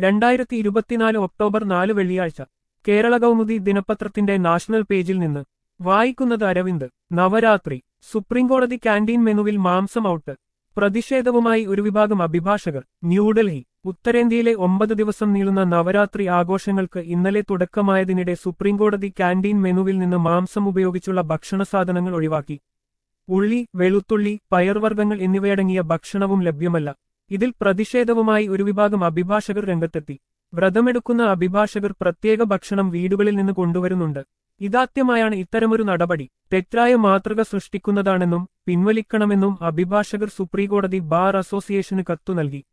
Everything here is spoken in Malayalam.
2024 ഒക്ടോബർ 4 വെള്ളിയാഴ്ച കേരള കൗമുദി ദിനപത്രത്തിന്റെ നാഷണൽ പേജിൽ നിന്ന് വായിക്കുന്നത് അരവിന്ദ്. നവരാത്രി സുപ്രീംകോടതി ക്യാന്റീൻ മെനുവിൽ മാംസം ഔട്ട്. പ്രതിഷേധവുമായി ഒരു വിഭാഗം അഭിഭാഷകർ. ന്യൂഡൽഹി ഉത്തരേന്ത്യയിലെ 9 ദിവസം നീളുന്ന നവരാത്രി ആഘോഷങ്ങൾക്ക് ഇന്നലെ തുടക്കമായതിനിടെ സുപ്രീംകോടതി ക്യാന്റീൻ മെനുവിൽ നിന്ന് മാംസം ഉപയോഗിച്ചുള്ള ഭക്ഷണസാധനങ്ങൾ ഒഴിവാക്കി. ഉള്ളി, വെളുത്തുള്ളി, പയർവർഗ്ഗങ്ങൾ എന്നിവയടങ്ങിയ ഭക്ഷണവും ലഭ്യമല്ല. ഇതിൽ പ്രതിഷേധവുമായി ഒരു വിഭാഗം അഭിഭാഷകർ രംഗത്തെത്തി. വ്രതമെടുക്കുന്ന അഭിഭാഷകർ പ്രത്യേക ഭക്ഷണം വീടുകളിൽ നിന്ന് കൊണ്ടുവരുന്നുണ്ട്. ഇതാദ്യമായാണ് ഇത്തരമൊരു നടപടി. തെറ്റായ മാതൃക സൃഷ്ടിക്കുന്നതാണെന്നും പിൻവലിക്കണമെന്നും അഭിഭാഷകർ സുപ്രീംകോടതി ബാർ അസോസിയേഷന് കത്തു നൽകി.